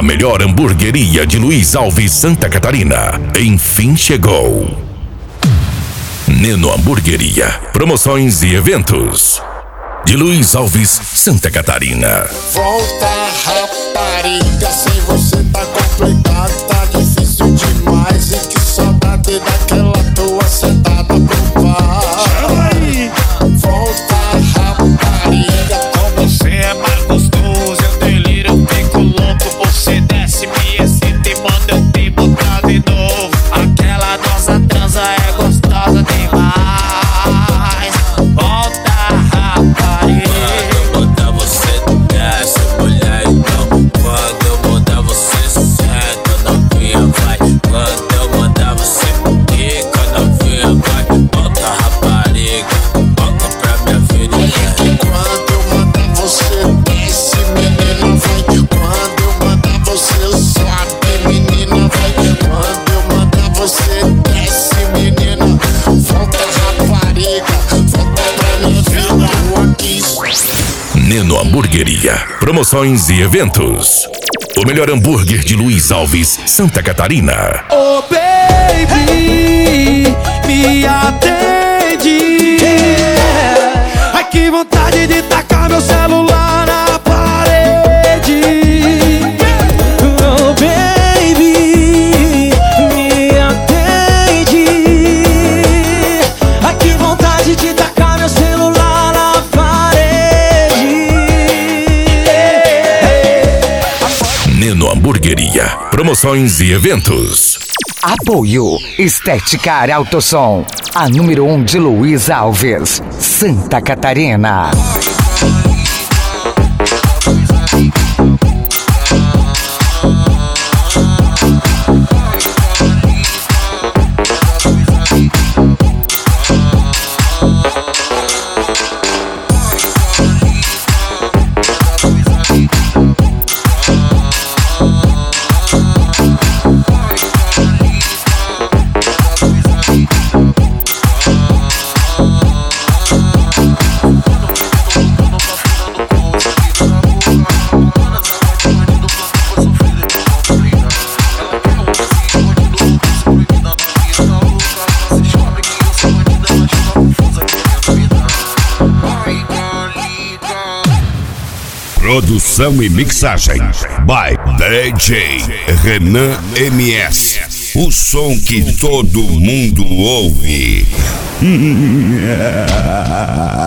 A melhor hamburgueria de Luiz Alves, Santa Catarina, enfim chegou. Neno Hamburgueria, promoções e eventos. De Luiz Alves, Santa Catarina. Volta, rapariga, sem você tá complicado, tá difícil demais. E que saudade daquela tua sentada pro pai. Volta, rapariga, com você é mais gostoso, eu deliro, eu fico louco. Você desce, me excita e manda eu te botar de novo. Aquela nossa transa é gostosa demais. Volta, rapariga. Quando eu botar você desce, mulher, então. Quando eu botar você senta, novinha vai. Quando eu botar você quica, novinha vai. Volta, rapariga, volta pra minha vida. quando eu mandar você desce, menina vai. Quando eu mandar você sobe, menina vai. Quando eu mandar você desce, menina, volta, rapariga, volta pra minha vida. Aqui. Neno Hamburgueria, promoções e eventos. O melhor hambúrguer de Luiz Alves, Santa Catarina. Oh baby, me atende. Ai que vontade de tacar meu celular na parede. Oh baby, me atende. Ai que vontade de tacar meu celular na parede. Neno Hamburgueria, promoções e eventos. Apoio Estética Arautosom, a número 1 de Luiz Alves, Santa Catarina. Produção e mixagem by DJ Renan MS. O som que todo mundo ouve.